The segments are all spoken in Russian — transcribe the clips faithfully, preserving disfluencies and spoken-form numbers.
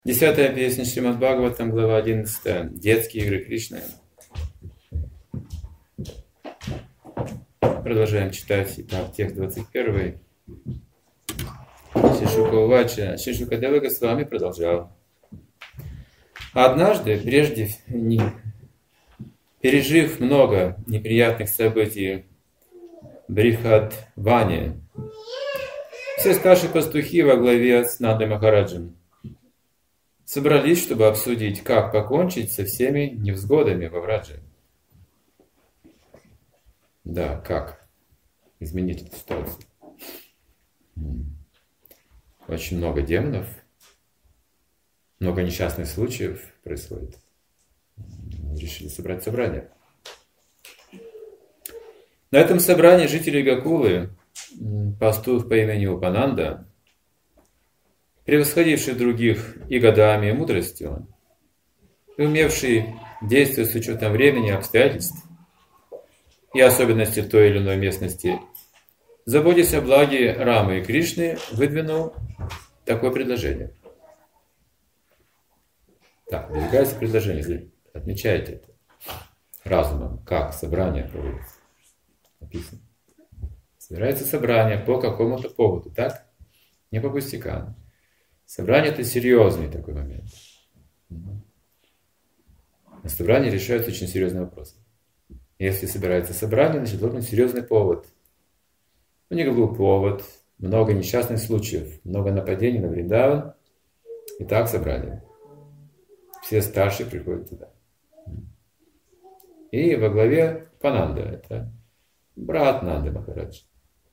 Десятая песня Шримад Бхагаватам, глава одиннадцатая. Детские игры Кришны. Продолжаем читать. Итак, текст двадцать первый. Шишука Увача. Шишука Дева Госвами продолжал. Однажды, прежде не пережив много неприятных событий в Брихадване, все старшие пастухи во главе с Нандой Махараджем собрались, чтобы обсудить, как покончить со всеми невзгодами во Врадже. Да, как изменить эту ситуацию. Очень много демонов, много несчастных случаев происходит. Решили собрать собрание. На этом собрании жители Гокулы, пастух по имени Упананда, превосходивший других и годами, и мудростью, и умевший действовать с учетом времени и обстоятельств, и особенностей той или иной местности, заботясь о благе Рамы и Кришны, выдвинул такое предложение. Так, выдвигается предложение, отмечайте это разумом, как собрание проводится. Написано. Собирается собрание по какому-то поводу, так? Не по пустякам. Собрание – это серьезный такой момент. На собрании решаются очень серьезные вопросы. Если собирается собрание, значит, должен быть серьезный повод. У них был повод, много несчастных случаев, много нападений на Вриндаван. Итак, собрание. Все старшие приходят туда. И во главе Пананда, это брат Нанды Махараджа.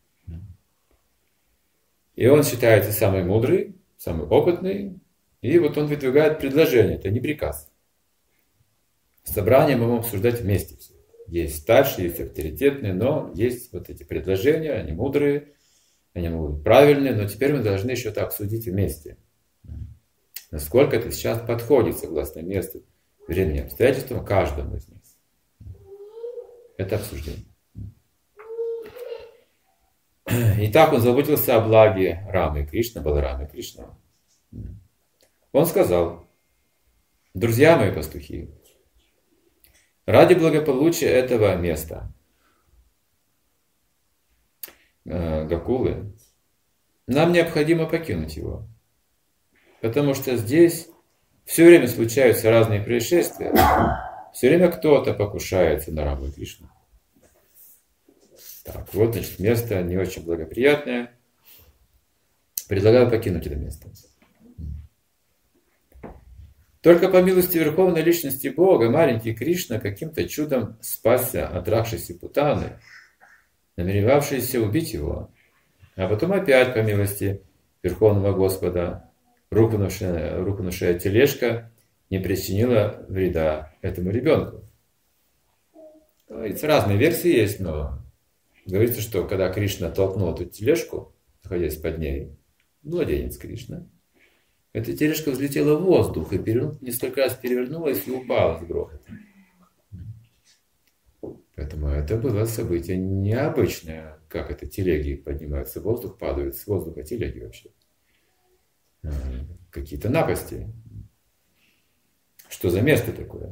И он считается самый мудрый, самый опытный, и вот он выдвигает предложение, это не приказ. Собрание мы будем обсуждать вместе. Есть старшие, есть авторитетные, но есть вот эти предложения, они мудрые, они могут быть правильные, но теперь мы должны еще это обсудить вместе. Насколько это сейчас подходит, согласно месту, времени, обстоятельствам, каждому из нас. Это обсуждение. Итак, он заботился о благе Рамы и Кришны, Баларамы и Кришны. Он сказал: друзья мои пастухи, ради благополучия этого места, Гокулы, нам необходимо покинуть его. Потому что здесь все время случаются разные происшествия. Все время кто-то покушается на Раму и Кришну. Так, вот, значит, место не очень благоприятное. Предлагаю покинуть это место. Только по милости Верховной Личности Бога маленький Кришна каким-то чудом спасся от Ракшаси Путаны, намеревавшейся убить его. А потом опять по милости Верховного Господа рухнувшая, рухнувшая тележка не причинила вреда этому ребенку. Разные версии есть, но говорится, что когда Кришна толкнул эту тележку, находясь под ней, младенец Кришна, эта тележка взлетела в воздух и несколько раз перевернулась и упала с грохотом. Поэтому это было событие необычное, как это телеги поднимаются в воздух, падают с воздуха телеги вообще. Какие-то напасти. Что за место такое?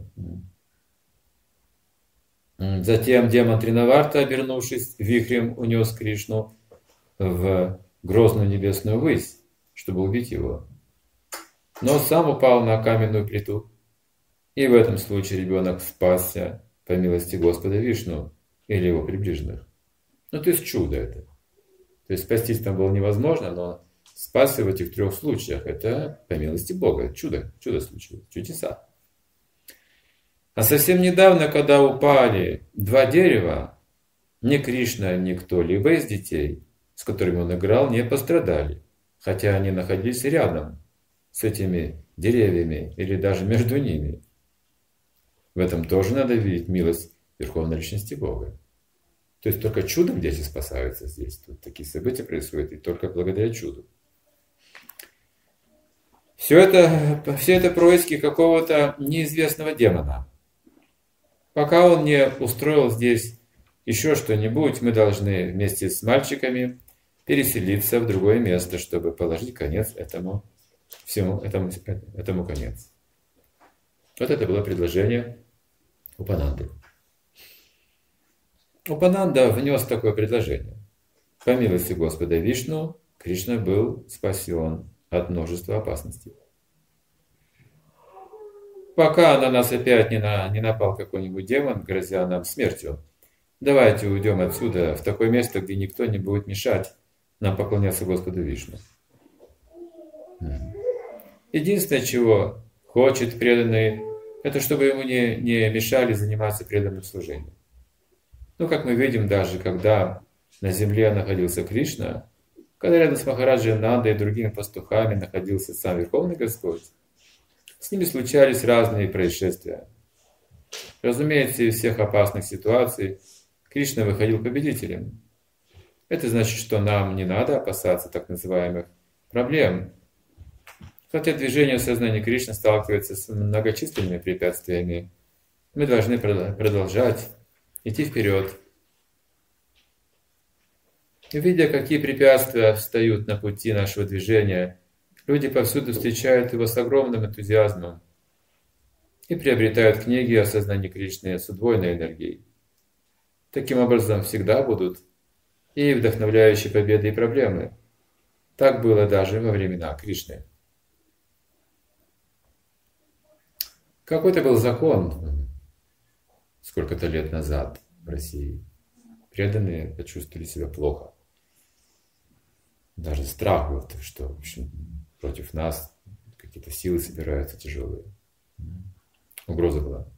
Затем демон Тринаварта, обернувшись вихрем, унес Кришну в грозную небесную высь, чтобы убить его. Но сам упал на каменную плиту. И в этом случае ребенок спасся по милости Господа Вишну или его приближенных. Ну, то есть чудо это. То есть спастись там было невозможно, но спасся в этих трех случаях. Это по милости Бога. Чудо. Чудо случилось. Чудеса. А совсем недавно, когда упали два дерева, ни Кришна, ни кто-либо из детей, с которыми он играл, не пострадали, хотя они находились рядом с этими деревьями или даже между ними. В этом тоже надо видеть милость Верховной Личности Бога. То есть только чудом дети спасаются здесь. Тут такие события происходят и только благодаря чуду. Все это, все это происки какого-то неизвестного демона. Пока он не устроил здесь еще что-нибудь, мы должны вместе с мальчиками переселиться в другое место, чтобы положить конец этому всему этому, этому конец. Вот это было предложение Упананды. Упананда внес такое предложение. По милости Господа Вишну, Кришна был спасен от множества опасностей. Пока на нас опять не, на, не напал какой-нибудь демон, грозя нам смертью, давайте уйдем отсюда в такое место, где никто не будет мешать нам поклоняться Господу Вишну. Единственное, чего хочет преданный, это чтобы ему не, не мешали заниматься преданным служением. Ну, как мы видим, даже когда на земле находился Кришна, когда рядом с Махараджей Нандой и другими пастухами находился сам Верховный Господь, с ними случались разные происшествия. Разумеется, из всех опасных ситуаций Кришна выходил победителем. Это значит, что нам не надо опасаться так называемых проблем. Хотя движение сознания Кришны сталкивается с многочисленными препятствиями, мы должны продолжать идти вперед. Видя, какие препятствия встают на пути нашего движения, люди повсюду встречают его с огромным энтузиазмом и приобретают книги о сознании Кришны с удвоенной энергией. Таким образом, всегда будут и вдохновляющие победы и проблемы. Так было даже во времена Кришны. Какой-то был закон сколько-то лет назад в России. Преданные почувствовали себя плохо. Даже страх был, что в общем, против нас какие-то силы собираются тяжелые. Угроза была.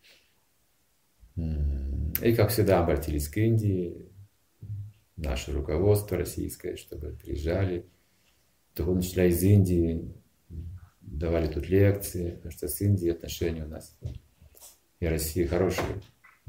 И, как всегда, обратились к Индии, наше руководство российское, чтобы приезжали, духовные учителя из Индии, давали тут лекции, потому что с Индией отношения у нас и России хорошие.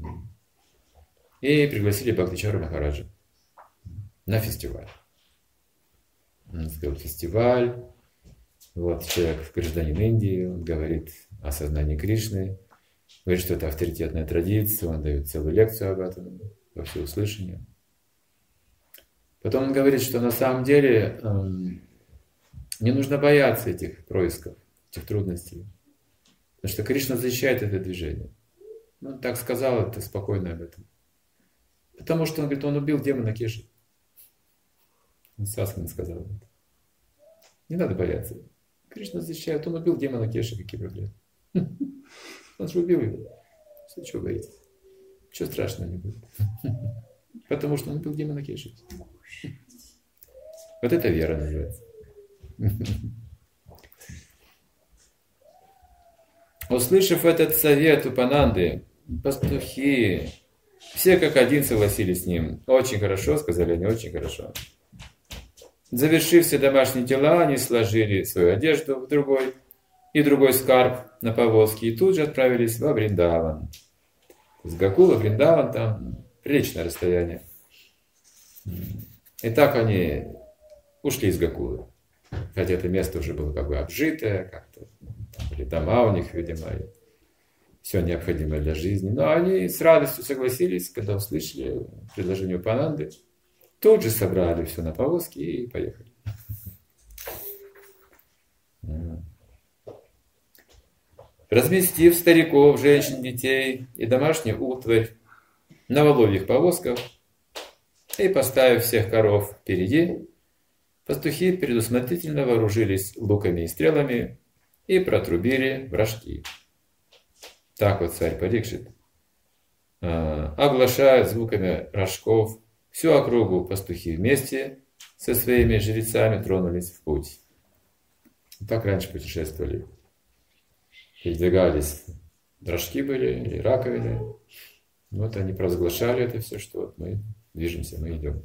И пригласили Бхактичару Махараджа на фестиваль. Он сказал, фестиваль, вот человек, гражданин Индии, он говорит о сознании Кришны, говорит, что это авторитетная традиция, он дает целую лекцию об этом во всеуслышание. Потом он говорит, что на самом деле эм, не нужно бояться этих происков, этих трудностей, потому что Кришна защищает это движение. Ну, так сказал, это спокойно об этом. Потому что он говорит, он убил демона Кеши. Он Саскан сказал об этом. Не надо бояться. Кришна защищает, он убил демона Кеши, какие проблемы. Он же убил его. Что, чего боитесь? Ничего страшного не будет. Потому что он убил демона Кеши. Вот это вера называется. Услышав этот совет Упананды, пастухи, все как один согласились с ним. Очень хорошо, сказали они, очень хорошо. Завершив все домашние дела, они сложили свою одежду в другой и другой скарб на повозке и тут же отправились во Вриндаван. С Гокула в Вриндаван там приличное расстояние. И так они ушли из Гокулы. Хотя это место уже было как бы обжитое, как-то там были дома у них, видимо, и все необходимое для жизни. Но они с радостью согласились, когда услышали предложение Упананды. Тут же собрали все на повозке и поехали. Разместив стариков, женщин, детей и домашнюю утварь на воловьих повозках и поставив всех коров впереди, пастухи предусмотрительно вооружились луками и стрелами и протрубили в рожки. Так вот царь Парикшит оглашает звуками рожков всю округу. Пастухи вместе со своими жрецами тронулись в путь. Так раньше путешествовали. Передвигались. Рожки были или раковины. Вот они провозглашали это все, что вот мы движемся, мы идем.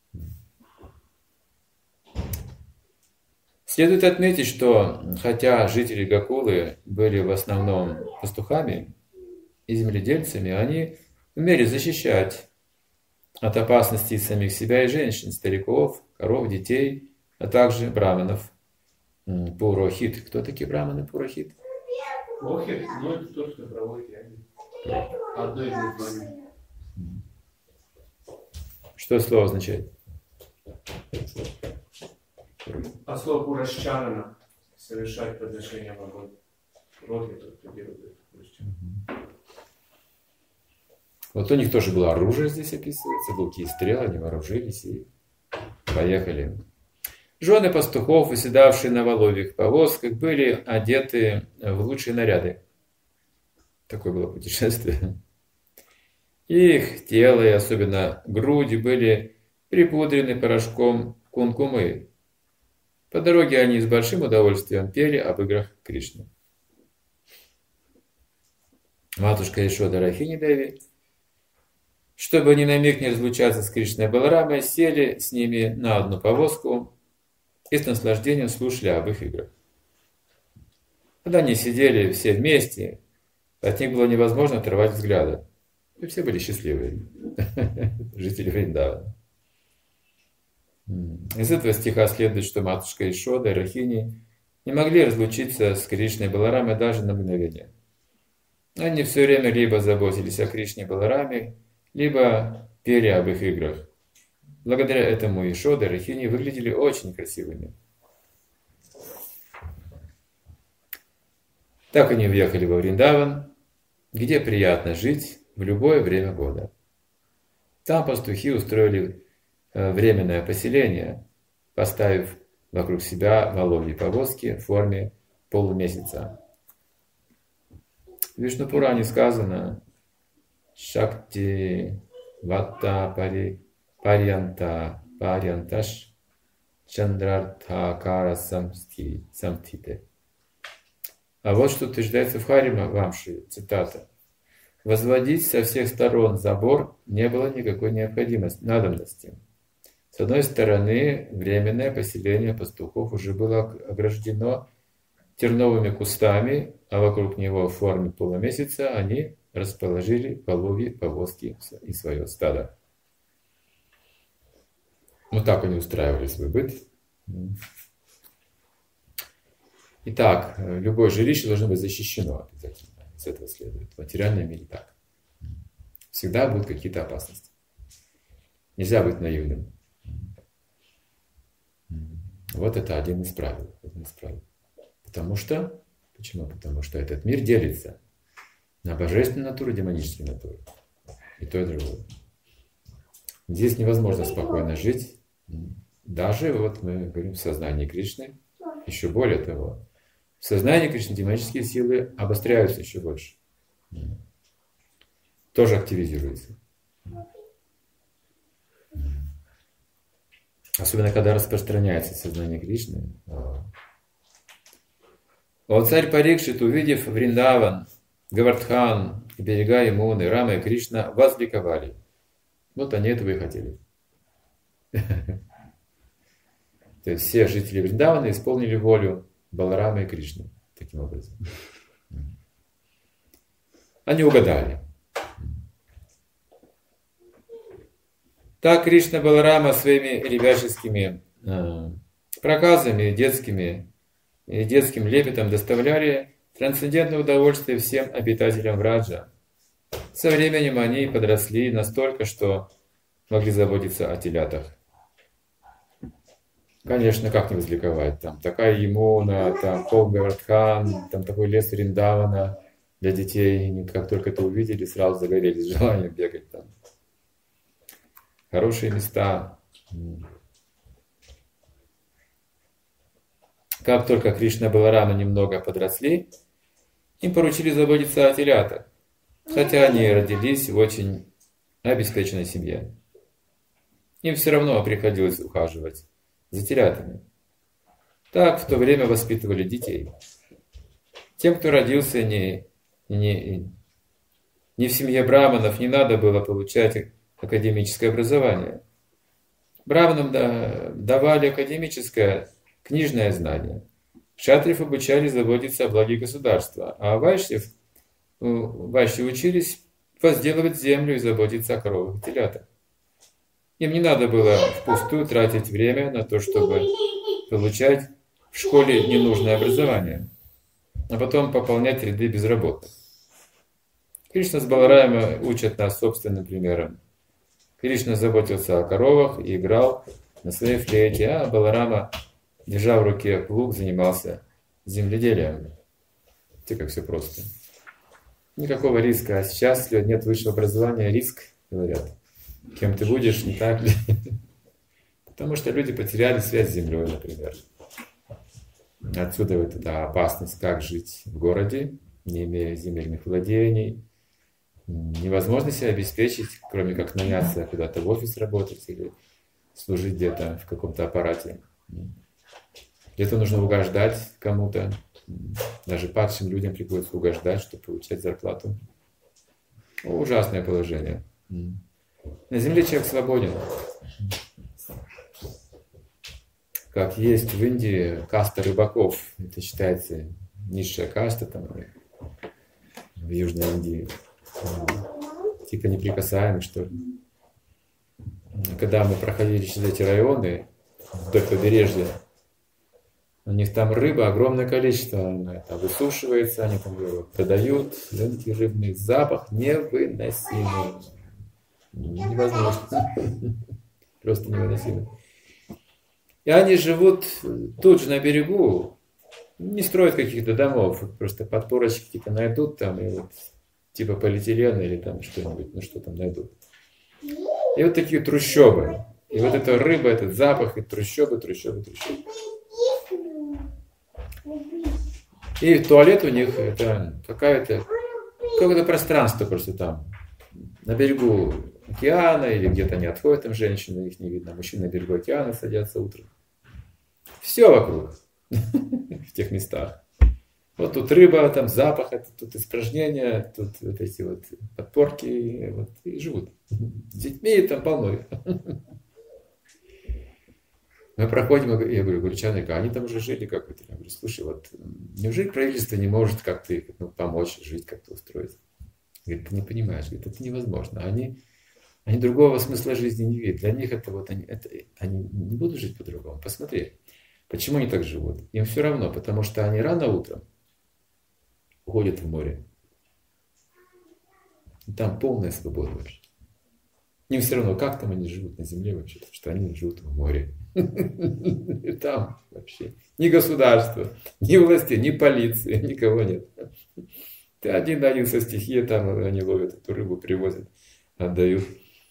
Следует отметить, что хотя жители Гокулы были в основном пастухами и земледельцами, они умели защищать от опасностей самих себя и женщин, стариков, коров, детей, а также браманов. Пурохит. Кто такие браманы Пурохит? Пурохит, ну это тот, кто проводит ягоды. Одно из названий. Что слово означает? А слово Пурашчарана. совершать подношение в огонь. Роги только делают это. Вот у них тоже было оружие здесь описывается, луки и стрелы, они вооружились и поехали. Жены пастухов, выседавшие на воловьих повозках, были одеты в лучшие наряды. Такое было путешествие. Их тело, и особенно груди, были припудрены порошком кункумы. По дороге они с большим удовольствием пели об играх Кришны. Матушка Ешода Рахини Деви, чтобы ни на миг не разлучаться с Кришной и Баларамой, сели с ними на одну повозку и с наслаждением слушали об их играх. Когда они сидели все вместе, от них было невозможно оторвать взгляда. И все были счастливые, жители Вриндавана. Из этого стиха следует, что матушка Ешода и Рахини не могли разлучиться с Кришной и Баларамой даже на мгновение. Они все время либо заботились о Кришне и Балараме, либо пели об их играх. Благодаря этому Ешода и Рахини выглядели очень красивыми. Так они въехали во Вриндаван, где приятно жить в любое время года. Там пастухи устроили временное поселение, поставив вокруг себя воловьи повозки в форме полумесяца. В Вишну-Пуране сказано «Шакти ватта пари парьянта парьянташ чандрарта кара самтите». А вот что утверждается в Харима Вамши, цитата. «Возводить со всех сторон забор не было никакой необходимости, надобности. С одной стороны, временное поселение пастухов уже было ограждено терновыми кустами, а вокруг него в форме полумесяца они расположили воловьи повозки и свое стадо». Вот так они устраивали свой быт. Итак, любое жилище должно быть защищено обязательно. Из этого следует. В материальном мире так. Всегда будут какие-то опасности. Нельзя быть наивным. Вот это один из правил. Один из правил. Потому что, почему? Потому что этот мир делится на божественную натуру и демоническую натуру. И то, и другое. Здесь невозможно спокойно жить. Даже, вот мы говорим, в сознании Кришны. Еще более того, в сознании Кришны демонические силы обостряются еще больше. Тоже активизируются. Особенно, когда распространяется сознание Кришны. Вот царь Парикшит, увидев Вриндаван, Гавардхан, берега Ямуны, Рама и Кришна, возликовали. Вот они этого и хотели. То есть все жители Вриндавана исполнили волю Баларама и Кришны. Таким образом. Они угадали. Так Кришна Баларама своими ребяческими э, проказами, детскими, и детским лепетом доставляли трансцендентное удовольствие всем обитателям Враджа. Со временем они подросли настолько, что могли заботиться о телятах. Конечно, как не возликовать? Там такая Ямуна, там пол Гавардхан, там такой лес Вриндавана для детей. Они как только это увидели, сразу загорелись желанием бегать там. Хорошие места. Как только Кришна и Баларама немного подросли, им поручили заботиться о телятах, хотя они родились в очень обеспеченной семье. Им все равно приходилось ухаживать за телятами. Так в то время воспитывали детей. Тем, кто родился не, не, не в семье браманов, не надо было получать академическое образование. Браманам да, давали академическое книжное знание. Кшатриев обучали заботиться о благе государства, а вайшьев, вайшьи учились возделывать землю и заботиться о коровах и телятах. Им не надо было впустую тратить время на то, чтобы получать в школе ненужное образование, а потом пополнять ряды безработных. Кришна с Баларама учат нас собственным примером. Кришна заботился о коровах и играл на своей флейте, а Баларама, держа в руке плуг, занимался земледелием. Видите, как все просто. Никакого риска. А сейчас, если нет высшего образования, риск, говорят. Кем ты будешь, не так ли? Потому что люди потеряли связь с землей, например. Отсюда вот эта опасность, как жить в городе, не имея земельных владений. Невозможно себя обеспечить, кроме как наняться куда-то в офис работать или служить где-то в каком-то аппарате. Где-то нужно угождать кому-то. Даже падшим людям приходится угождать, чтобы получать зарплату. Ужасное положение. На земле человек свободен. Как есть в Индии каста рыбаков. Это считается низшая каста там, в Южной Индии. Типа неприкасаемых, что ли. Когда мы проходили через эти районы, вдоль побережья, у них там рыба огромное количество, она там высушивается, они там его продают, рынки рыбный запах невыносимый. Невозможно. Просто невыносимый. И они живут тут же на берегу, не строят каких-то домов, просто подпорочки какие-то найдут там, и вот типа полиэтилена или там что-нибудь, ну что там найдут. И вот такие трущобы. И вот эта рыба, этот запах, и трущобы, трущобы, трущобы. И туалет у них это какая-то, какое-то пространство просто там. На берегу океана или где-то они отходят, там женщины, их не видно. Мужчины на берегу океана садятся утром. Все вокруг. В тех местах. Вот тут рыба, там запах, тут испражнения, тут вот эти вот подпорки, вот, и живут. С детьми там полно. Мы проходим, я говорю, гурчаны, а они там уже жили как-то. Я говорю, слушай, вот неужели правительство не может как-то ну, помочь жить, как-то устроиться? Говорит, ты не понимаешь, говорит, это невозможно. Они, они другого смысла жизни не видят. Для них это вот, они, это, они не будут жить по-другому. Посмотри, почему они так живут? Им все равно, потому что они рано утром уходят в море. И там полная свобода вообще. Им все равно, как там они живут на земле вообще, потому что они живут в море. И там вообще ни государства, ни власти, ни полиции, никого нет. Ты один на один со стихией, там они ловят эту рыбу, привозят, отдают.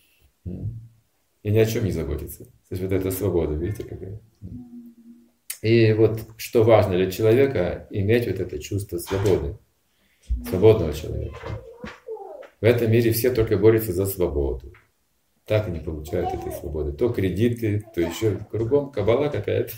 И ни о чем не заботятся. То есть вот эта свобода, видите, какая. И вот что важно для человека, иметь вот это чувство свободы. Свободного человека. В этом мире все только борются за свободу. Так они получают этой свободы. То кредиты, то еще кругом кабала какая-то.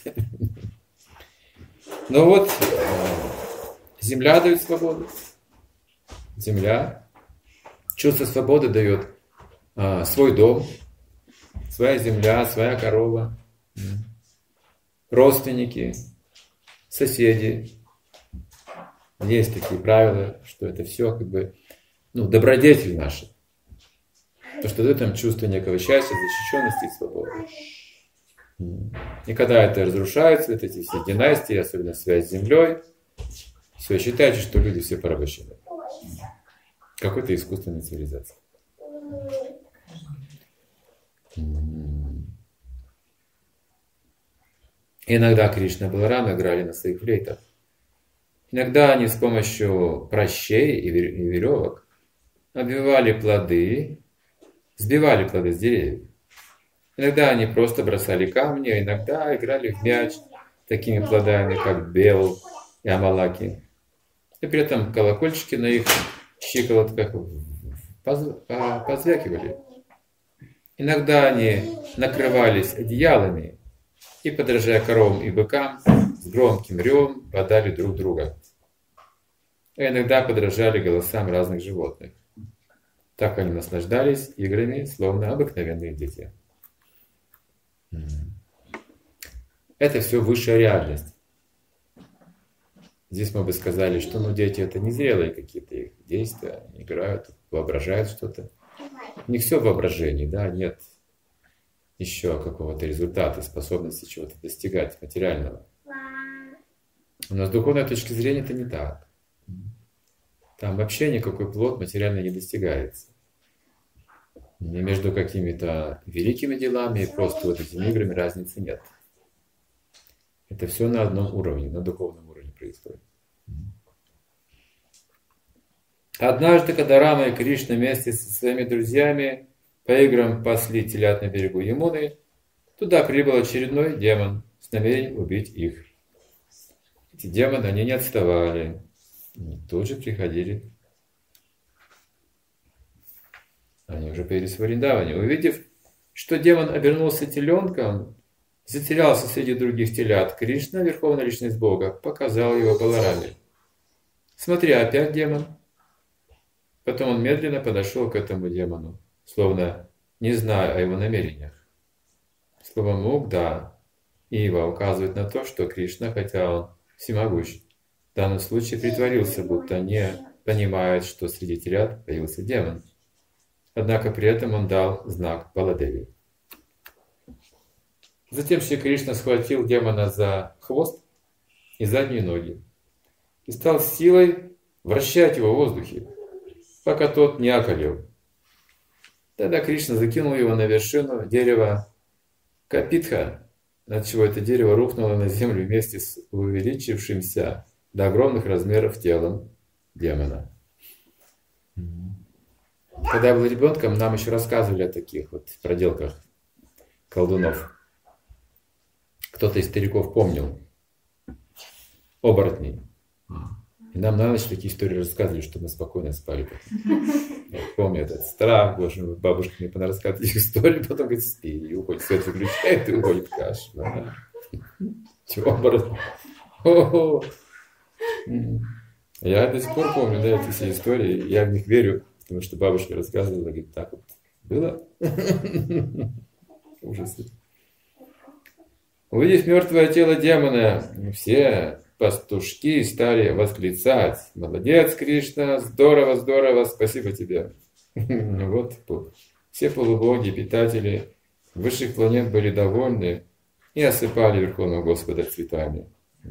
Но вот земля дает свободу. Земля. Чувство свободы дает а, свой дом, своя земля, своя корова, родственники, соседи. Есть такие правила, что это все как бы ну, добродетель наша. То, что дает нам чувство некого счастья, защищенности и свободы. И когда это разрушается, вот эти все династии, особенно связь с землей, все, считайте, что люди все порабощены. Какой-то искусственной цивилизации. Иногда Кришна и Баларама играли на своих флейтах. Иногда они с помощью пращей и веревок обвивали плоды, сбивали плоды с деревьев. Иногда они просто бросали камни, а иногда играли в мяч такими плодами, как бел и амалаки. И при этом колокольчики на их щиколотках позвякивали. Иногда они накрывались одеялами и, подражая коровам и быкам, с громким ревом бодали друг друга. А иногда подражали голосам разных животных. Так они наслаждались играми, словно обыкновенные дети. Это все высшая реальность. Здесь мы бы сказали, что ну, дети это не зрелые какие-то их действия, они играют, воображают что-то. У них все в воображении, да, нет еще какого-то результата, способности чего-то достигать материального. Но с духовной точки зрения это не так. Там вообще никакой плод материально не достигается. И между какими-то великими делами и просто вот этими играми разницы нет. Это все на одном уровне, на духовном уровне. происходит. Однажды, когда Рама и Кришна вместе со своими друзьями по играм пасли телят на берегу Ямуны, туда прибыл очередной демон с намерением убить их. Эти демоны, они не отставали, они тут же приходили. Они уже появились в Вриндаване. Увидев, что демон обернулся теленком, затерялся среди других телят, Кришна, Верховная Личность Бога, показал его Балараме. Смотри, опять демон. Потом он медленно подошел к этому демону, словно не зная о его намерениях. Слово «мугда» Ива указывает на то, что Кришна, хотя он всемогущ, в данном случае притворился, будто не понимает, что среди телят появился демон. Однако при этом он дал знак Баладеви. Затем Шри Кришна схватил демона за хвост и задние ноги и стал силой вращать его в воздухе, пока тот не околел. Тогда Кришна закинул его на вершину дерева Капитха, отчего это дерево рухнуло на землю вместе с увеличившимся до огромных размеров телом демона. Когда я был ребенком, нам еще рассказывали о таких вот проделках колдунов. Кто-то из стариков помнил оборотней. И нам на ночь такие истории рассказывали, чтобы мы спокойно спали. Я помню этот страх, боже мой, бабушка мне понарассказывает их истории, потом говорит, спи, и уходит, свет выключает, и уходит кошмар. Чего оборотни? Я до сих пор помню, да, эти все истории, я в них верю, потому что бабушка рассказывала, говорит, так вот было. Ужас. Увидев мертвое тело демона, все пастушки стали восклицать: «Молодец, Кришна, здорово, здорово, спасибо тебе». Вот все полубоги, питатели высших планет были довольны и осыпали Верховного Господа цветами.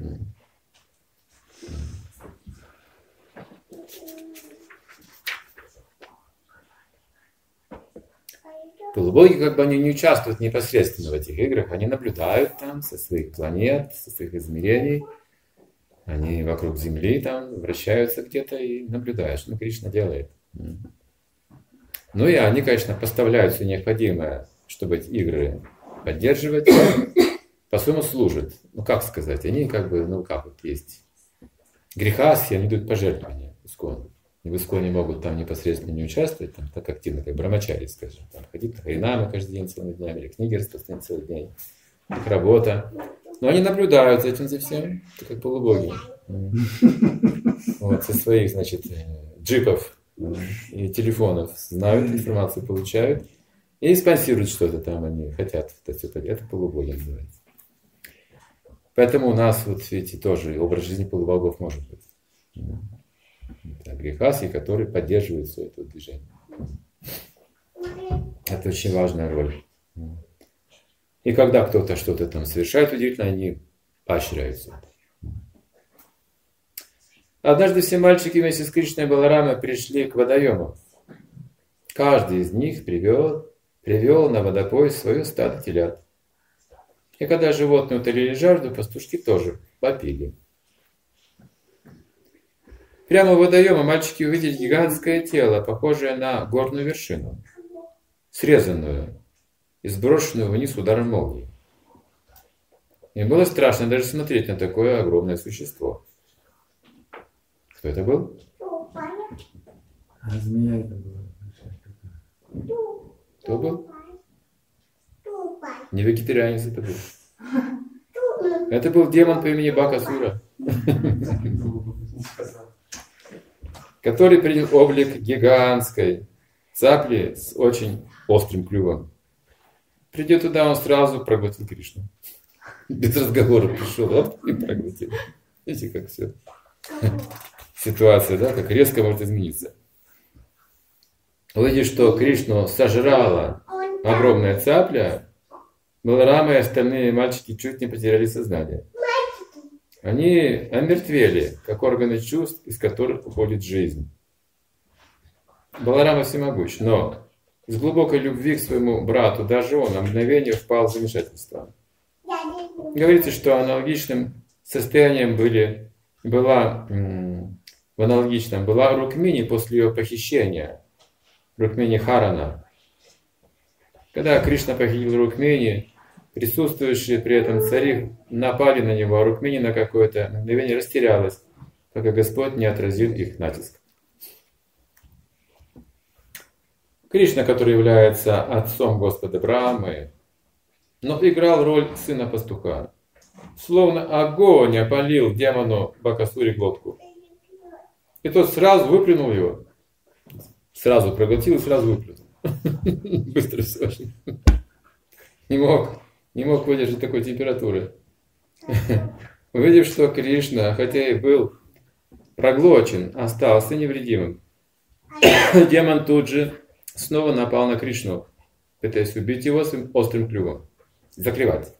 Полубоги, как бы они не участвуют непосредственно в этих играх, они наблюдают там со своих планет, со своих измерений. Они вокруг Земли там вращаются где-то и наблюдают, что Кришна делает. Ну и они, конечно, поставляют все необходимое, чтобы эти игры поддерживать, по-своему служат. Ну как сказать, они как бы, ну как вот есть грехаски, они дают пожертвования в Искон. И в Исконе могут там непосредственно не участвовать, там, так активно, как брамачари, скажем, там, ходить на харинамы каждый день целыми днями, или книги распространять целый день, их работа. Но они наблюдают за этим, за всем, это как полубоги. Вот, со своих, значит, джипов и телефонов знают информацию, получают и спонсируют что-то там, они хотят. Это полубоги называется. Поэтому у нас, вот видите, тоже образ жизни полубогов может быть. Это грехаси, которые поддерживают все это движение. Это очень важная роль. И когда кто-то что-то там совершает удивительно, они поощряются. Однажды все мальчики вместе с Кришной и Баларамой пришли к водоему. Каждый из них привел, привел на водопой свое стадо телят. И когда животные утолили жажду, пастушки тоже попили. Прямо у водоема мальчики увидели гигантское тело, похожее на горную вершину, срезанную и сброшенную вниз ударом молнии. Им было страшно даже смотреть на такое огромное существо. Кто это был? А змея это была. Кто был? Не вегетарианец это был. Это был демон по имени Бакасура, который принял облик гигантской цапли с очень острым клювом. Придя туда, он сразу проглотил Кришну. Без разговора пришел, оп, и проглотил. Видите, как все. Ситуация, да, как резко может измениться. Увидев, что Кришну сожрала огромная цапля, Баларама и остальные мальчики чуть не потеряли сознание. Они омертвели, как органы чувств, из которых уходит жизнь. Баларама всемогущ, но из глубокой любви к своему брату даже он на мгновение впал в замешательство. Говорится, что аналогичным состоянием были была в аналогичном, была Рукмини после ее похищения, Рукмини Харана. Когда Кришна похитил Рукмини, присутствующие при этом цари напали на него, а Рукмини на какое-то мгновение растерялась, пока Господь не отразил их натиск. Кришна, который является отцом Господа Брамы, но играл роль сына пастуха. Словно огонь опалил демону Бакасуре глотку. И тот сразу выплюнул его. Сразу проглотил и сразу выплюнул. Быстро все очень. Не мог, не мог выдержать такой температуры. Увидев, что Кришна, хотя и был проглочен, остался невредимым, демон тут же снова напал на Кришну, пытаясь убить его своим острым клювом, заклевать.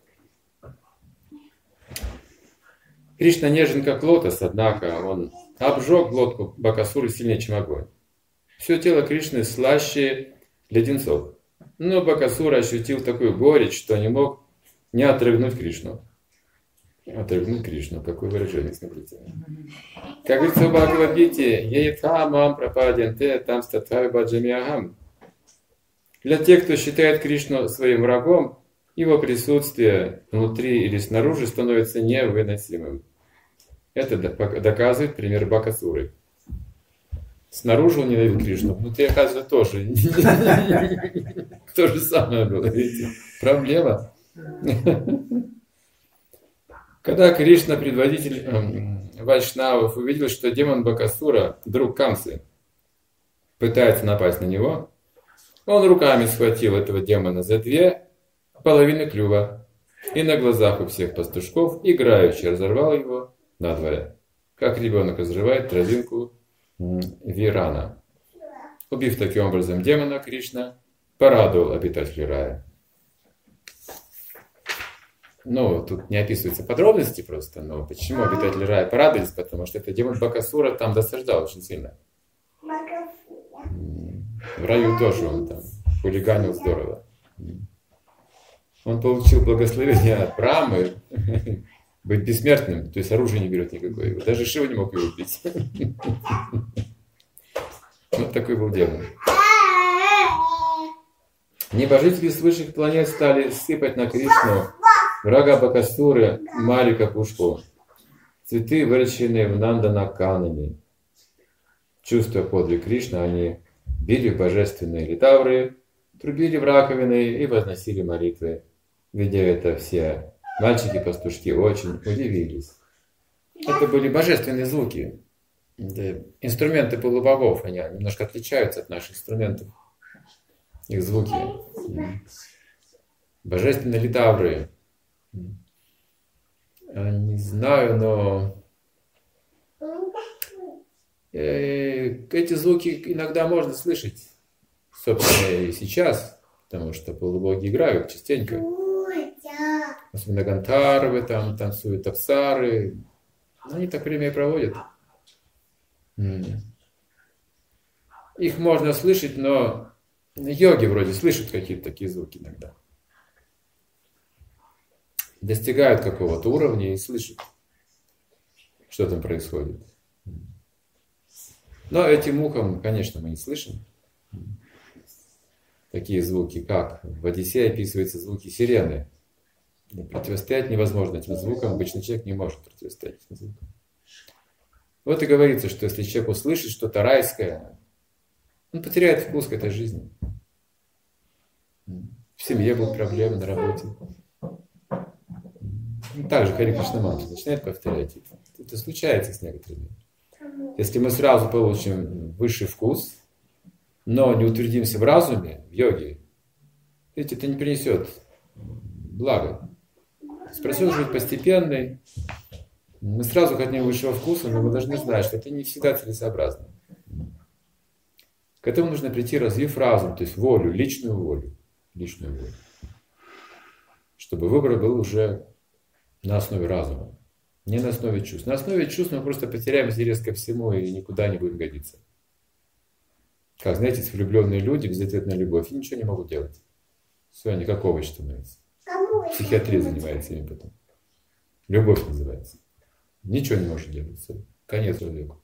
Кришна нежен как лотос, однако он обжег глотку Бакасуры сильнее, чем огонь. Все тело Кришны слаще леденцов. Но Бакасура ощутил такую горечь, что не мог не отрыгнуть Кришну. Отрыгнуть Кришну, какое выражение, смотрите. Как говорится в Бхагавад-гите, «Еетха мам прападянте там статхави баджамиахам». Для тех, кто считает Кришну своим врагом, его присутствие внутри или снаружи становится невыносимым. Это доказывает пример Бакасуры. Снаружи он ненавидел Кришну, внутри, оказывается, тоже. То же самое было, видите? Проблема. Когда Кришна, предводитель вайшнавов, увидел, что демон Бакасура, друг Камсы, пытается напасть на него, он руками схватил этого демона за две половины клюва и на глазах у всех пастушков играючи разорвал его надвое, как ребенок разрывает травинку вирана. Убив таким образом демона, Кришна порадовал обитателей рая. Ну, тут не описываются подробности просто, но почему обитатели рая порадовались? Потому что этот демон Бакасура там досаждал очень сильно. В раю тоже он там хулиганил здорово. Он получил благословение от Брамы быть бессмертным, то есть оружие не берет никакое. Даже Шива не мог его убить. Вот такой был демон. Небожители с высших планет стали сыпать на Кришну, врага Бакасуры, Малика Пушпу, цветы, выращенные в Нанданаканане. Чувствуя подвиг Кришны, они били в божественные литавры, трубили в раковины и возносили молитвы. Видя это, все мальчики-пастушки очень удивились. Это были божественные звуки. Да, инструменты полубогов, они немножко отличаются от наших инструментов. Их звуки. Божественные литавры. Не знаю, но эти звуки иногда можно слышать, собственно, и сейчас, потому что полубоги играют частенько. Особенно гантарвы, там танцуют апсары. Они так время и проводят. Их можно слышать, но йоги вроде слышат какие-то такие звуки иногда. Достигают какого-то уровня и слышат, что там происходит. Но этим ухом, конечно, мы не слышим. Такие звуки, как в Одиссее описываются звуки сирены. Противостоять невозможно этим звукам, обычный человек не может противостоять этим звукам. Вот и говорится, что если человек услышит что-то райское, он потеряет вкус к этой жизни. В семье будут проблемы, на работе. Так же Хари Кришна мантра начинает повторять. Это случается с некоторыми. Если мы сразу получим высший вкус, но не утвердимся в разуме, в йоге, ведь это не принесет блага. Процесс будет постепенный. Мы сразу хотим высшего вкуса, но мы должны знать, что это не всегда целесообразно. К этому нужно прийти, развив разум, то есть волю, личную волю. Личную волю. Чтобы выбор был уже на основе разума, не на основе чувств. На основе чувств мы просто потеряем интерес ко всему и никуда не будем годиться. Как, знаете, влюбленные люди, безответная любовь, и ничего не могут делать. Все, они как овощ становятся. Психиатрия занимается ими потом. Любовь называется. Ничего не может делать. Конец человеку.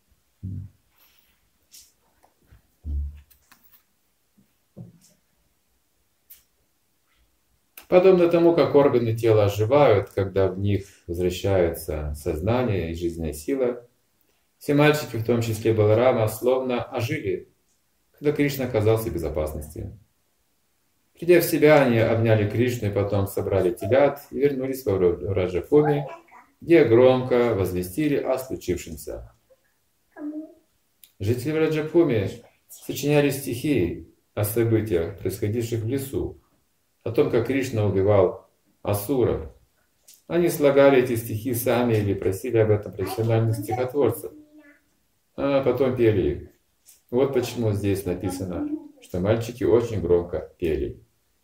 Подобно тому, как органы тела оживают, когда в них возвращается сознание и жизненная сила, все мальчики, в том числе Баларама, словно ожили, когда Кришна оказался в безопасности. Придя в себя, они обняли Кришну и потом собрали телят и вернулись в Раджабхуми, где громко возвестили о случившемся. Жители Раджабхуми сочиняли стихи о событиях, происходивших в лесу, о том, как Кришна убивал асуров. Они слагали эти стихи сами или просили об этом профессиональных стихотворцев, а потом пели их. Вот почему здесь написано, что мальчики очень громко пели.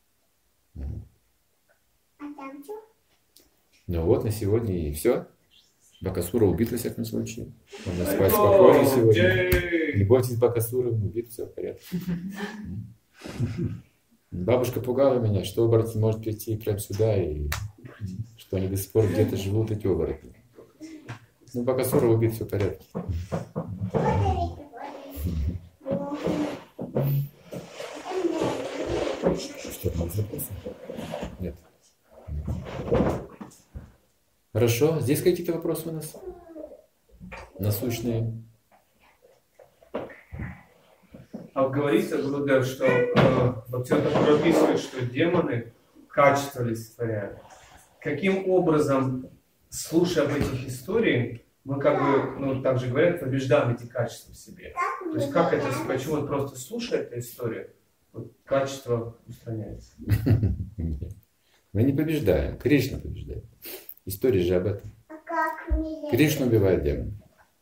Ну вот, на сегодня и все. Бакасура убит во всяком случае. Можно спать спокойно сегодня. Не бойтесь Бакасура, он убит, все в порядке. Бабушка пугала меня, что оборотень может прийти прямо сюда, и что они до сих пор где-то живут, эти оборотни. Ну, Бакасура убит, все в порядке. Что там записано? Нет. Хорошо. Здесь какие-то вопросы у нас? Насущные. А говорится, Гурудев, что э, Бхактивинода Тхакур описывает, что демоны качество олицетворяют. Каким образом, слушая об этих историях, мы как бы, ну, так же говорят, побеждаем эти качества в себе? То есть как это, почему вот просто слушая эту историю, вот, качество устраняется? Мы не побеждаем, Кришна побеждает. История же об этом. Кришна убивает демона.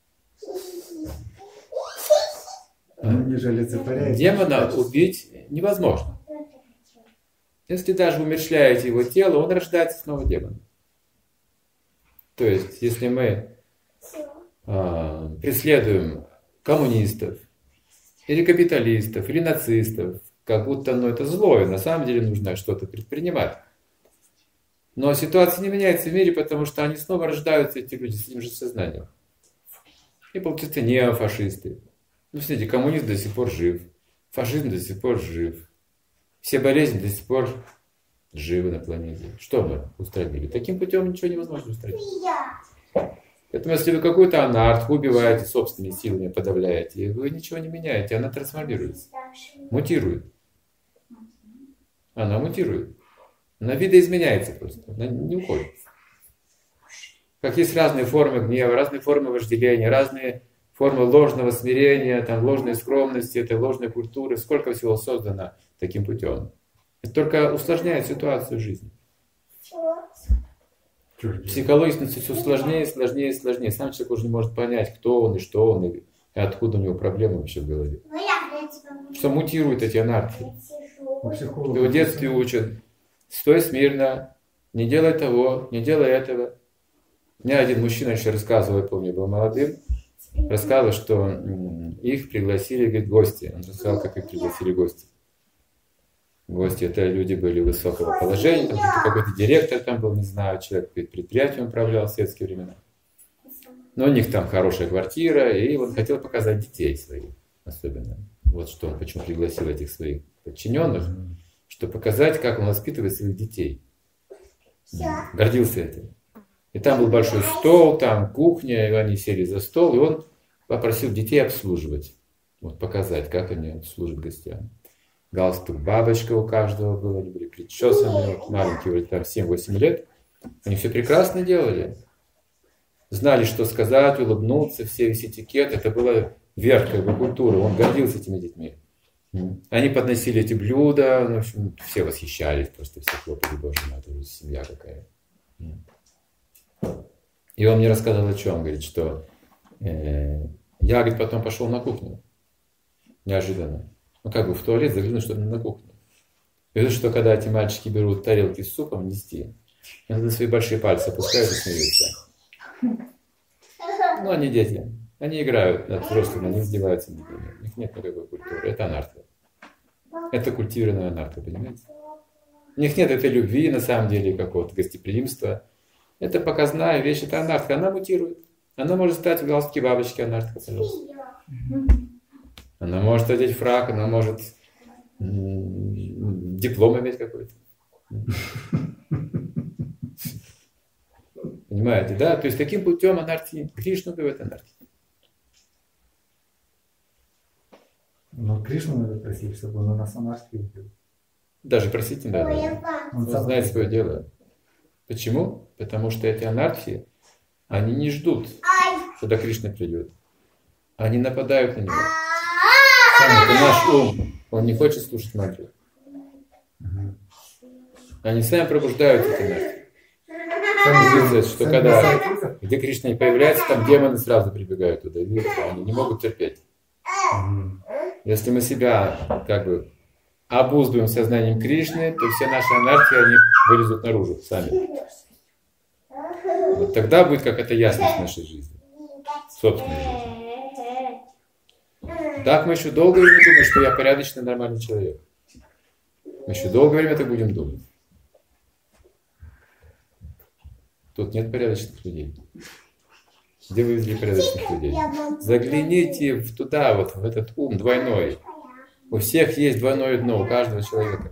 Демона убить невозможно. Если даже умерщвляете его тело, он рождается снова демоном. То есть, если мы а, преследуем коммунистов, или капиталистов, или нацистов, как будто ну, это злое, на самом деле нужно что-то предпринимать. Но ситуация не меняется в мире, потому что они снова рождаются, эти люди, с этим же сознанием. И получаются неофашисты. Ну, смотрите, коммунизм до сих пор жив, фашизм до сих пор жив, все болезни до сих пор живы на планете. Что мы устранили? Таким путем ничего невозможно устранить. Поэтому, если вы какую-то анархию убиваете собственными силами, подавляете, вы ничего не меняете, она трансформируется, мутирует. Она мутирует. Она видоизменяется просто, она не уходит. Как есть разные формы гнева, разные формы вожделения, разные формы ложного смирения, там, ложной скромности, этой ложной культуры. Сколько всего создано таким путем. Это только усложняет ситуацию жизни. Психология становится все сложнее, сложнее, сложнее. Сам человек уже не может понять, кто он и что он, и откуда у него проблемы вообще в голове. Что мутируют эти анархии. Его в детстве учат: стой смирно, не делай того, не делай этого. Мне один мужчина еще рассказывал, я помню, был молодым, рассказывал, что их пригласили, говорит, гости. Он рассказал, как их пригласили гости. Гости, это люди были высокого положения, там какой-то директор там был, не знаю, человек предприятием управлял в советские времена. Но у них там хорошая квартира, и он хотел показать детей своих особенно. Вот что он почему пригласил этих своих подчиненных, чтобы показать, как он воспитывает своих детей. Гордился этим. И там был большой стол, там кухня, и они сели за стол, и он попросил детей обслуживать. Вот показать, как они служат гостям. Галстук, бабочка у каждого было, они были причесаны, вот, маленькие, вроде там семь-восемь лет. Они все прекрасно делали. Знали, что сказать, улыбнуться, все весь этикет. Это была верх как бы культуры. Он гордился этими детьми. Они подносили эти блюда, ну, в общем, все восхищались, просто все хлопали, боже мой, это семья какая. И он мне рассказал о чем, говорит, что э, я, говорит, потом пошел на кухню, неожиданно. Ну, как бы в туалет заглянуть, что-то на кухню. И вот что, когда эти мальчики берут тарелки с супом нести, они на свои большие пальцы опускают и смеются. Ну, они дети. Они играют над взрослыми, они издеваются над ними. У них нет никакой культуры. Это анархия. Это культивированная анархия, понимаете? У них нет этой любви, на самом деле, какого-то гостеприимства. Это показная вещь, это анартха. Она мутирует. Она может стать в галстуке бабочки, анартха, пожалуйста. Она может одеть фрак, она может м, диплом иметь какой-то. Понимаете, да? То есть таким путем анархии, Кришна убивает анархию. Но Кришну надо просить, чтобы он у нас анархию убил. Даже просить не надо. Он Он сам знает просит. свое дело. Почему? Потому что эти анархии, они не ждут, когда Кришна придет. Они нападают на него. Сам, это наш ум. Он не хочет слушать мантру. Они сами пробуждают эти анархии. Сами видят, что Сами когда, вызывают. где Кришна не появляется, там демоны сразу прибегают туда. Видите, они не могут терпеть. Мгм. Если мы себя как бы обуздываем сознанием Кришны, то все наши анархии, они вылезут наружу сами. Вот тогда будет какая-то ясность в нашей жизни. Собственной жизни. Так мы еще долгое время думаем, что я порядочный, нормальный человек. Мы еще долгое время так будем думать. Тут нет порядочных людей. Где вы видели порядочных людей? Загляните в туда, вот в этот ум двойной. У всех есть двойное дно, у каждого человека.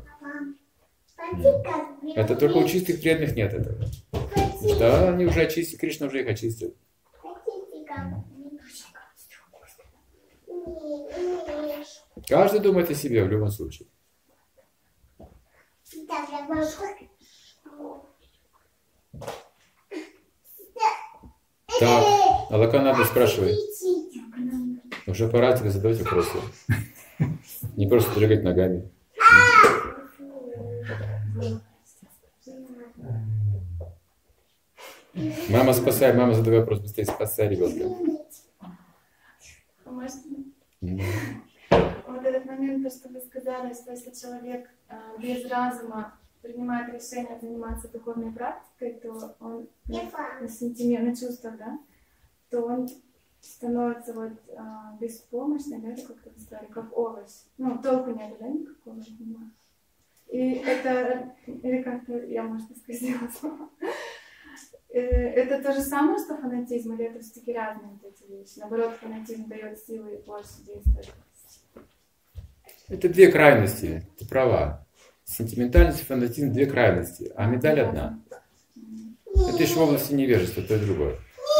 Это только у чистых преданных нет этого. Да, они уже очистили, Кришна уже их очистил. Каждый думает о себе в любом случае. Так, Алаканада, спрашивай. Уже пора тебе задавать вопросы. Не просто дрыгать ногами. Мама, спасай, мама, задавай вопрос, быстрее спасай ребенка. Можно? М. Вот этот момент, то, что вы сказали, что если человек а, без разума принимает решение заниматься духовной практикой, то он на, на сентимент, на чувствах, да, то он становится вот а, беспомощным, да, или как-то сказали, как овощ. Ну, толку нет, да, никакого, я понимаю. И это, или как-то я, может, исказила слово. Э, Это то же самое, что фанатизм, или это все-таки разные вот эти вещи? Наоборот, фанатизм дает силы и больше действовать. Это две крайности, ты права. Сентиментальность и фанатизм — две крайности, а медаль одна. Это еще в области невежества, то и другое.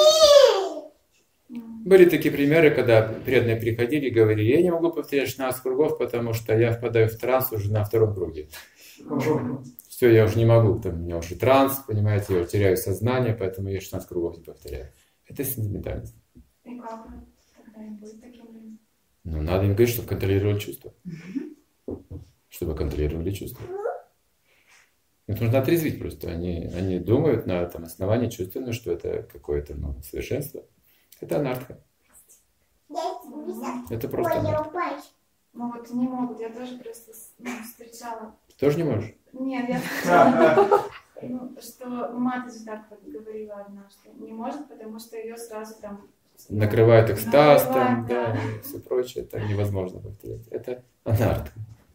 Были такие примеры, когда преданные приходили и говорили: я не могу повторять шестнадцать кругов, потому что я впадаю в транс уже на втором круге. Все, я уже не могу, там у меня уже транс, понимаете, я уже теряю сознание, поэтому я шестнадцать кругов не повторяю. Это сентиментальность. И как он тогда и будет таким же? Но надо им говорить, чтобы контролировали чувства. Чтобы контролировали чувства. Их нужно отрезвить просто. Они, они думают на этом основании чувственного, что это какое-то ну, совершенство. Это анартха. Это просто анартха. Ну вот не могут, я тоже просто ну, встречала. Ты тоже не можешь? Нет, я встречала, ну, что мать же так вот говорила одна, что не может, потому что ее сразу там... Накрывает экстаз, там, накрывает, да, да. и все прочее. Это невозможно повторять. Это анартха.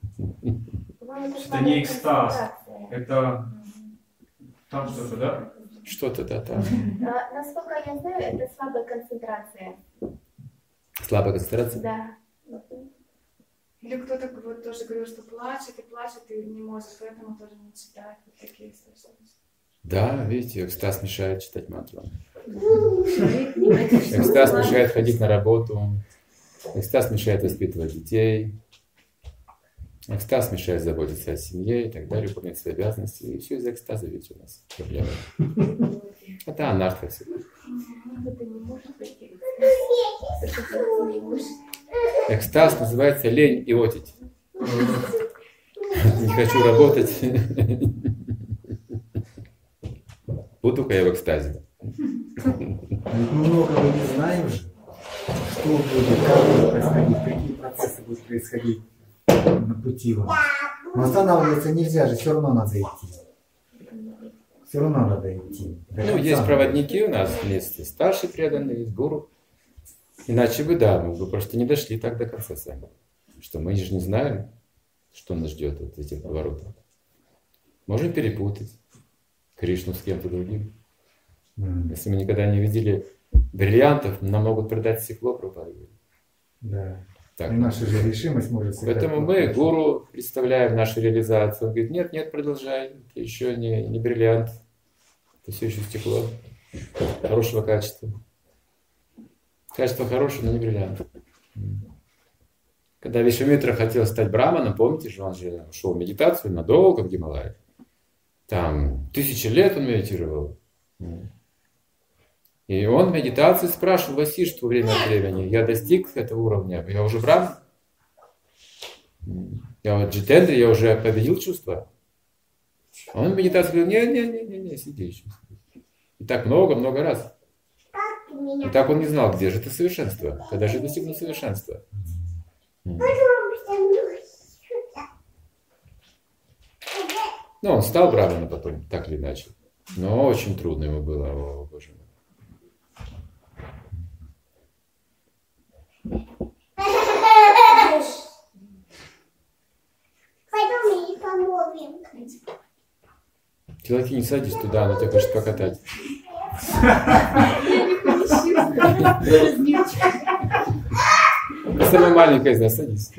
Это не экстаз. Это там что-то, да? Что-то, да, там. А, Насколько я знаю, это слабая концентрация. Слабая концентрация. Да. Или кто-то вот тоже говорил, что плачет и плачет и не может, поэтому тоже не читает. Вот такие совершенно. Да, видите, экстаз мешает читать мантру. Экстаз мешает ходить на работу. Экстаз мешает воспитывать детей. Экстаз мешает заботиться о семье и так далее, выполнять свои обязанности. И все из-за экстаза, видите, у нас проблемы. Это анархия всегда. Экстаз называется лень и отить. Не хочу работать. Буду-ка я в экстазе. Ведь мы многого не знаем же, что будет, как будет происходить, какие процессы будут происходить на пути вам. Но останавливаться нельзя же, все равно надо идти. Все равно надо идти. До Ну, конца. есть проводники у нас вместе, старшие преданные, есть гуру. Иначе бы, да, мы бы просто не дошли так до конца сами. Что мы же не знаем, что нас ждет от этих поворотов. Можем перепутать Кришну с кем-то другим. М. Если мы никогда не видели бриллиантов, нам могут продать стекло, Прабхупада говорит. Да. Так. И наша же решимость может сыграть. Поэтому мы гуру представляем нашу реализацию. Он говорит, нет, нет, продолжай. Это еще не, не бриллиант. Это все еще стекло. Хорошего качества. Качество хорошее, но не бриллиант. Когда Вишвамитра хотел стать браманом, помните же, он же ушел в медитацию надолго в Гималаях. Там тысячи лет он медитировал. И он в медитации спрашивал Васиштху время от времени, я достиг этого уровня, я уже браман. Я вот Джитендра, я уже победил чувства. А он в медитации говорил, нет, нет, нет, нет, нет, сиди еще. И так много-много раз. И так он не знал, где же это совершенство, когда же достигнул совершенства. Ну, он стал браманом потом, так или иначе. Но очень трудно ему было, о, Боже мой. Пойдем и помолвим. Тилаки, не садись туда, она тебя хочет покатать. Ты самая маленькая из нас, садись.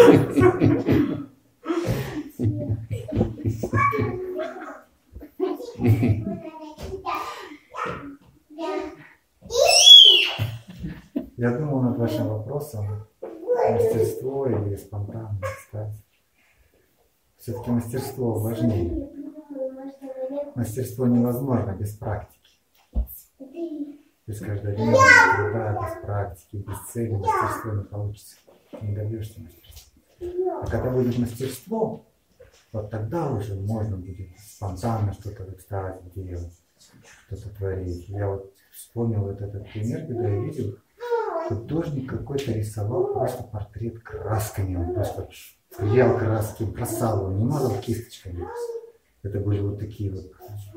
Я думал над вашим вопросом, мастерство или спонтанность. Все-таки мастерство важнее. Мастерство невозможно без практики. Без каждодневного труда, без практики, без цели мастерство не получится. Не добьешься мастерства. А когда будет мастерство, вот тогда уже можно будет спонтанно что-то в экстазе делать, что-то творить. Я вот вспомнил вот этот пример, когда я видел, художник какой-то рисовал просто портрет красками. Он просто взял краски, бросал его, не мазал кисточками. Это были вот такие вот.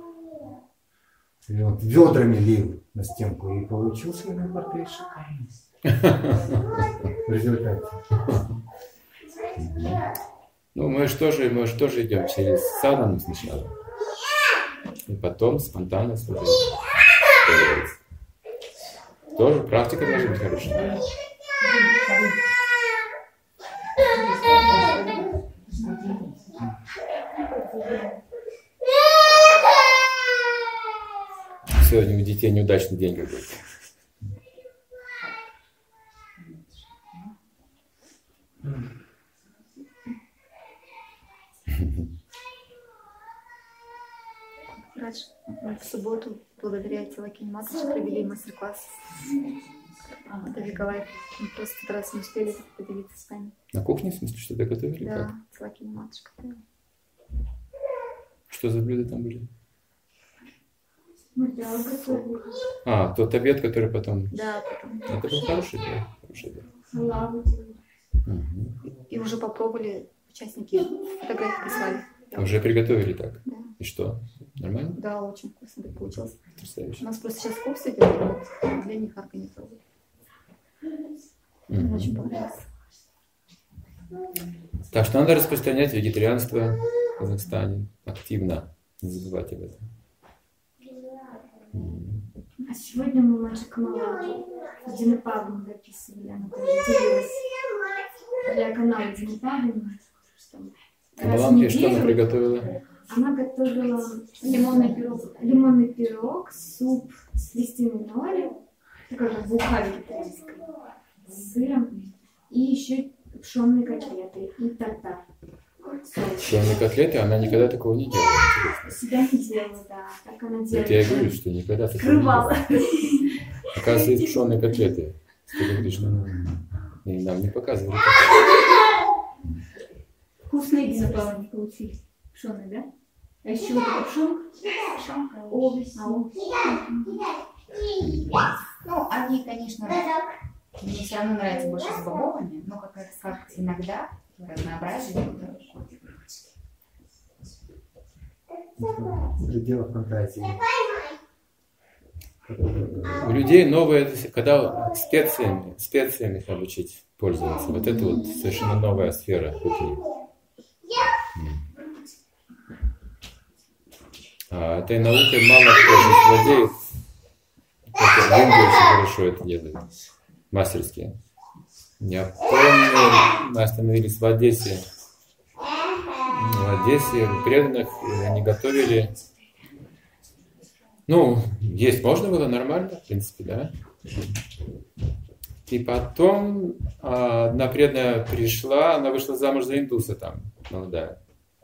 И он ведрами лил на стенку и получил свой портрет шикарный. В результате. Ну, мы же тоже, мы же тоже идем через садану сначала. И потом спонтанно смотрим. Тоже практика должна быть хорошая. Сегодня у детей неудачный день какой-то. Раньше в субботу, благодаря Тилаки Матушке, провели мастер-класс. Это Виколай. Мы просто в раз не успели поделиться с вами. На кухне, в смысле, что-то готовили? Да, Как? Тилаки Матушка. Да. Что за блюда там были? Мы да, готовы. А, тот обед, который потом... Да, потом. Это был хороший обед. Хороший обед. Лаву. Угу. И уже попробовали, участники фотографии прислали. Уже приготовили так? Да. И что? Нормально? Да, очень вкусно так получилось. У Потрясающе. нас просто сейчас курсы идет, вот для них организовывают. Мне Угу. очень понравилось. Так что надо распространять вегетарианство в Казахстане активно. Не забывать об этом. А сегодня мы Маджика Малаву с Диной Павловной записывали. Она тоже делилась для канала Дины Павловны. Малампи что она приготовила? Она готовила лимонный пирог, лимонный пирог, суп с листьями нори, такая как буха вегетарианская, с сыром, и еще пшеные котлеты и тартар. Пшеные котлеты, она никогда такого не делала. Интересно. Себя не делала, да, так она делала. Вот я и говорю, что никогда такого не Скрывала. делала. Оказывается, есть пшеные котлеты. Ты говоришь, ну, и нам не показывали. Вкусные Дина Павловна получились. Пшеные, да? А еще вот это пшенка? Пшенка, овощи. А, овощи. Ну, они, конечно, мне все равно нравятся больше с бобовыми, но как, как иногда разнообразие. Это дело фантазии. У людей новое, когда специями, специями обучить пользоваться. Вот это вот совершенно новая сфера кухни. А этой наукой мало кто здесь владеет. Это в Индии очень хорошо это делают. Мастерски. Я помню, мы остановились в Одессе. В Одессе у преданных они готовили. Ну, есть можно было нормально, в принципе, да. И потом одна преданная пришла, она вышла замуж за индуса там, молодая.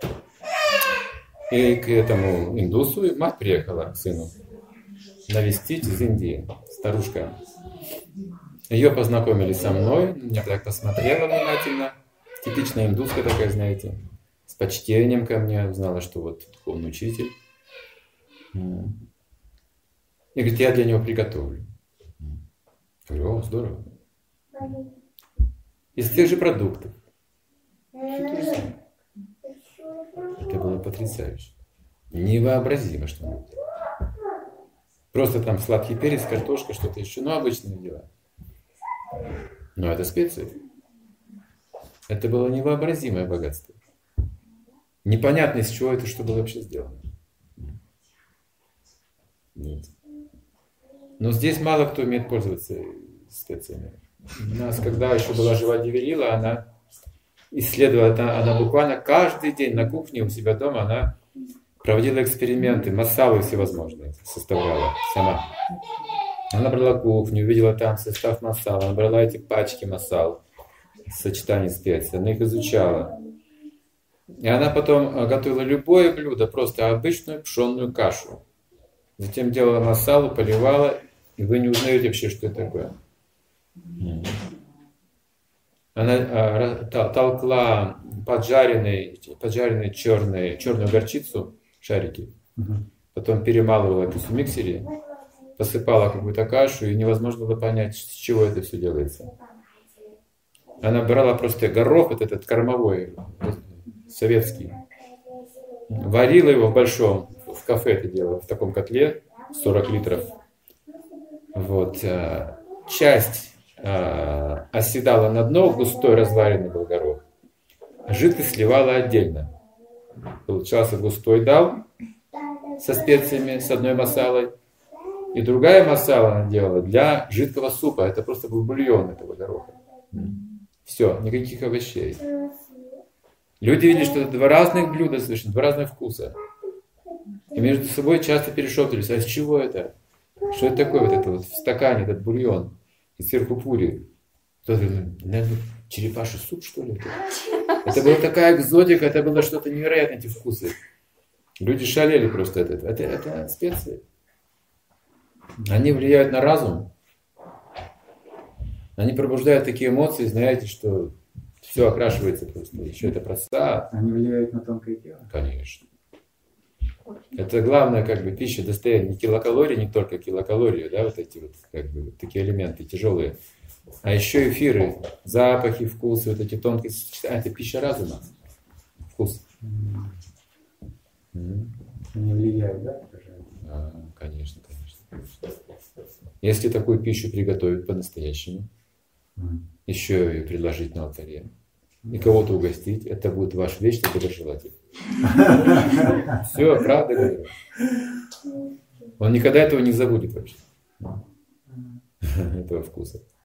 И к этому индусу и мать приехала к сыну навестить из Индии, старушка. Ее познакомили со мной, меня так посмотрела внимательно, типичная индуска такая, знаете, с почтением ко мне, узнала, что вот духовный учитель. И говорит, я для него приготовлю. Говорю, о, здорово. Из тех же продуктов. Это было потрясающе. Невообразимо, что он делал. Просто там сладкий перец, картошка, что-то еще. Ну, обычные дела. Но это специи. Это было невообразимое богатство. Непонятно, из чего это, что было вообще сделано. Нет. Но здесь мало кто умеет пользоваться специями. У нас, когда еще была жива Девелила, она исследовала, она, она буквально каждый день на кухне у себя дома, она проводила эксперименты, масалы всевозможные составляла сама. Она брала кухню, увидела там состав масала, она брала эти пачки масал, сочетание специй, она их изучала. И она потом готовила любое блюдо, просто обычную пшенную кашу. Затем делала масалу, поливала, и вы не узнаете вообще, что это такое. Она а, толкла поджаренные, поджаренные черные, черную горчицу, шарики, потом перемалывала это в миксере, посыпала какую-то кашу, и невозможно было понять, с чего это все делается. Она брала просто горох, вот этот кормовой, советский, варила его в большом, в кафе это делала, в таком котле, сорок литров. Вот. Часть оседала на дно, густой разваренный был горох. Жидкость сливала отдельно. Получался густой дал со специями, с одной масалой. И другая масала она делала для жидкого супа. Это просто был бульон этого гороха. Все, никаких овощей. Люди видели, что это два разных блюда совершенно, два разных вкуса. И между собой часто перешептывались, а из чего это? Что это такое вот это вот в стакане, этот бульон? И сверху пури. Кто-то говорит, наверное, черепаший суп, что ли? Это, это была такая экзотика, это было что-то невероятное, эти вкусы. Люди шалели просто от этого. Это, это специи. Они влияют на разум. Они пробуждают такие эмоции, знаете, что все окрашивается просто. Еще это просад. Они влияют на тонкое тело? Конечно. Это главное, как бы, пища достояние не килокалории, не только килокалории, да, вот эти вот, как бы, вот такие элементы тяжелые, а еще эфиры, запахи, вкусы, вот эти тонкие сочетания, это пища разума. Вкус. Они влияют, да? А, конечно, конечно. Если такую пищу приготовить по-настоящему, mm. еще ее предложить на алтаре, и кого-то угостить, это будет ваш вечный доброжелатель. Все, правда говорю. Он никогда этого не забудет вообще. Этого вкуса.